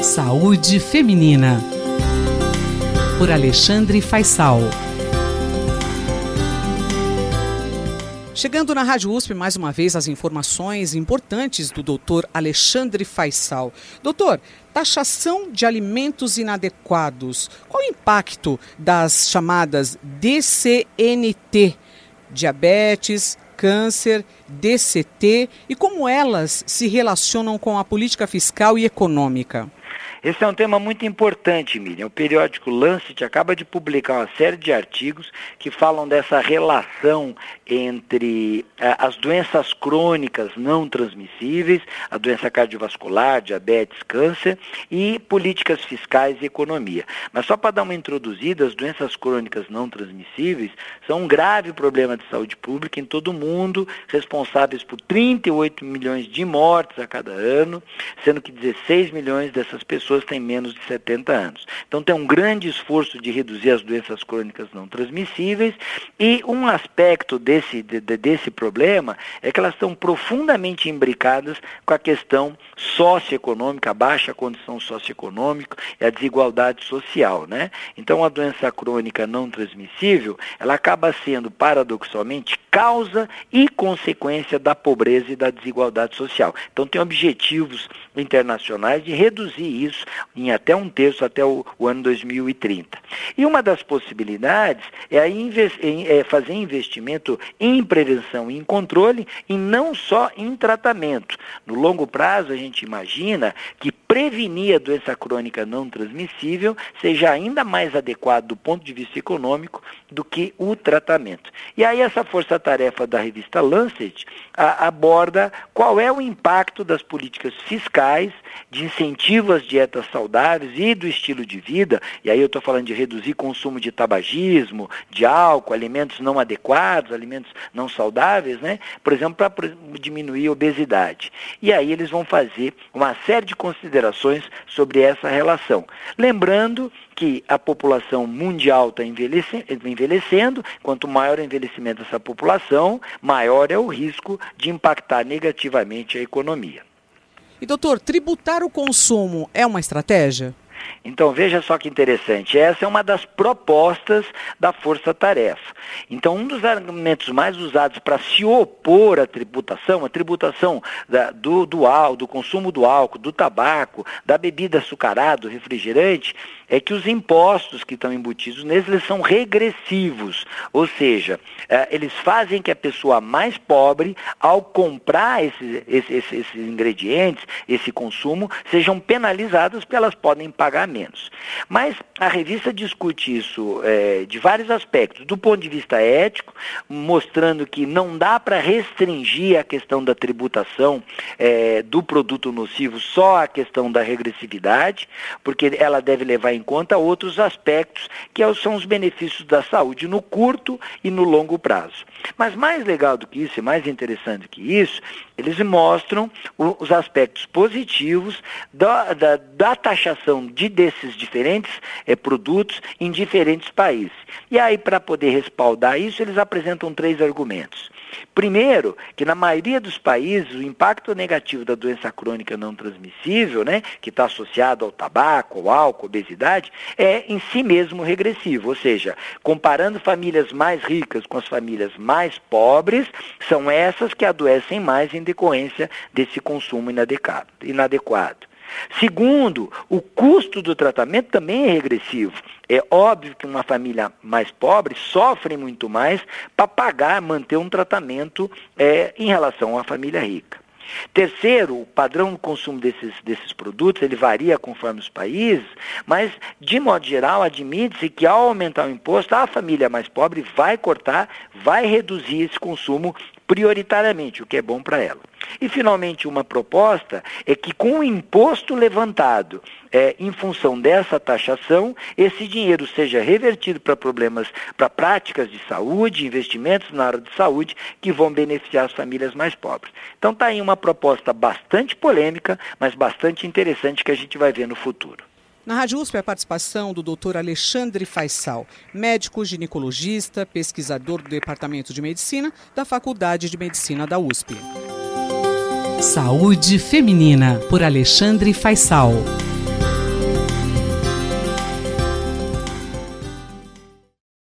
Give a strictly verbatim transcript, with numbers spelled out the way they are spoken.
Saúde Feminina, por Alexandre Faisal. Chegando na Rádio U S P mais uma vez as informações importantes do doutor Alexandre Faisal. Doutor, taxação de alimentos inadequados. Qual o impacto das chamadas D C N T? Diabetes, câncer, D C T e como elas se relacionam com a política fiscal e econômica? Esse é um tema muito importante, Miriam. O periódico Lancet acaba de publicar uma série de artigos que falam dessa relação entre eh, as doenças crônicas não transmissíveis, a doença cardiovascular, diabetes, câncer e políticas fiscais e economia. Mas só para dar uma introduzida, as doenças crônicas não transmissíveis são um grave problema de saúde pública em todo o mundo, responsáveis por trinta e oito milhões de mortes a cada ano, sendo que dezesseis milhões dessas pessoas têm menos de setenta anos. Então tem um grande esforço de reduzir as doenças crônicas não transmissíveis e um aspecto desse, de, desse problema é que elas estão profundamente imbricadas com a questão socioeconômica, a baixa condição socioeconômica e a desigualdade social, né? Então a doença crônica não transmissível, ela acaba sendo, paradoxalmente, causa e consequência da pobreza e da desigualdade social. Então tem objetivos internacionais de reduzir isso em até um terço até o, o ano dois mil e trinta. E uma das possibilidades é, a invest, é fazer investimento em prevenção e em controle e não só em tratamento. No longo prazo, a gente imagina que prevenir a doença crônica não transmissível seja ainda mais adequado do ponto de vista econômico do que o tratamento. E aí essa força-tarefa da revista Lancet a, aborda qual é o impacto das políticas fiscais, de incentivo às dietas saudáveis e do estilo de vida, e aí eu estou falando de reduzir consumo de tabagismo, de álcool, alimentos não adequados, alimentos não saudáveis, né? Por exemplo, para diminuir a obesidade. E aí eles vão fazer uma série de considerações sobre essa relação. Lembrando que a população mundial está envelhecendo, quanto maior o envelhecimento dessa população, maior é o risco de impactar negativamente a economia. E doutor, tributar o consumo é uma estratégia? Então, veja só que interessante, essa é uma das propostas da força-tarefa. Então, um dos argumentos mais usados para se opor à tributação, a tributação da, do, do, álcool, do consumo do álcool, do tabaco, da bebida açucarada, do refrigerante, é que os impostos que estão embutidos neles eles são regressivos, ou seja, é, eles fazem que a pessoa mais pobre, ao comprar esses, esses, esses ingredientes, esse consumo, sejam penalizadas porque elas podem pagar menos. Mas a revista discute isso é, de vários aspectos, do ponto de vista ético, mostrando que não dá para restringir a questão da tributação é, do produto nocivo só à questão da regressividade, porque ela deve levar em conta outros aspectos que são os benefícios da saúde no curto e no longo prazo. Mas mais legal do que isso e mais interessante do que isso, eles mostram os aspectos positivos da, da, da taxação de desses diferentes é, produtos em diferentes países. E aí, para poder respaldar isso, eles apresentam três argumentos. Primeiro, que na maioria dos países o impacto negativo da doença crônica não transmissível, né, que está associado ao tabaco, ao álcool, à obesidade, é em si mesmo regressivo. Ou seja, comparando famílias mais ricas com as famílias mais pobres, são essas que adoecem mais em decorrência desse consumo inadequado. inadequado. Segundo, o custo do tratamento também é regressivo. É óbvio que uma família mais pobre sofre muito mais para pagar, manter um tratamento é, em relação à família rica. Terceiro, o padrão de consumo desses, desses produtos, ele varia conforme os países, mas, de modo geral, admite-se que ao aumentar o imposto, a família mais pobre vai cortar, vai reduzir esse consumo prioritariamente, o que é bom para ela. E, finalmente, uma proposta é que com o imposto levantado é, em função dessa taxação, esse dinheiro seja revertido para problemas, para práticas de saúde, investimentos na área de saúde, que vão beneficiar as famílias mais pobres. Então está aí uma proposta bastante polêmica, mas bastante interessante que a gente vai ver no futuro. Na Rádio U S P, a participação do doutor Alexandre Faisal, médico ginecologista, pesquisador do Departamento de Medicina da Faculdade de Medicina da U S P. Saúde Feminina, por Alexandre Faisal.